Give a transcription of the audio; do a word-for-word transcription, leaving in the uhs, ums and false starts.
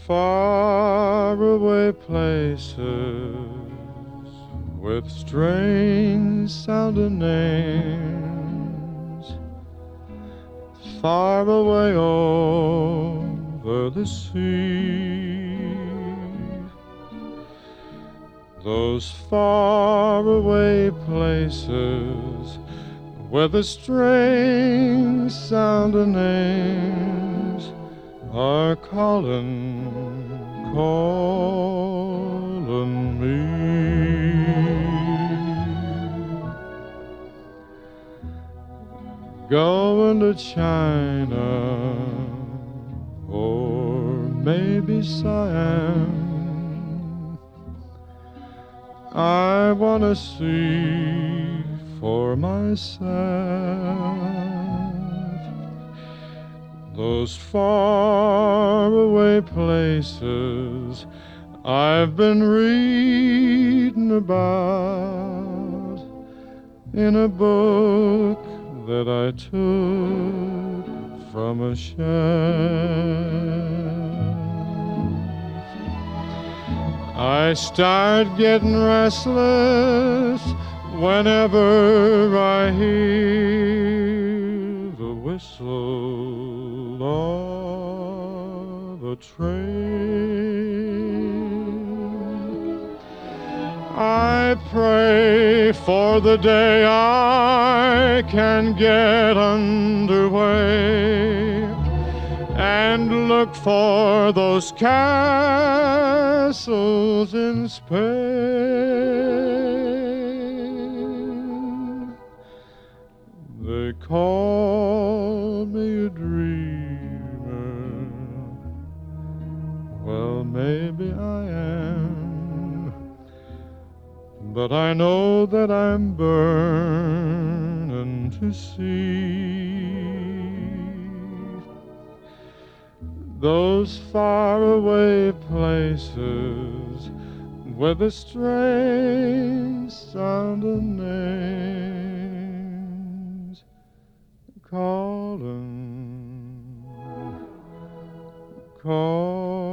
Faraway places with strange sounding names, far away over the sea. Those faraway places with the strange sounding names are calling, calling me. Going to China or maybe Siam. I want to see for myself those faraway places I've been reading about in a book that I took from a shelf. I start getting restless whenever I hear the whistle of a train. I pray for the day I can get underway and look for those castles in Spain. They call me a dreamer. Well, maybe I am, but I know that I'm burning to see those faraway places with the strange sounding names calling, calling.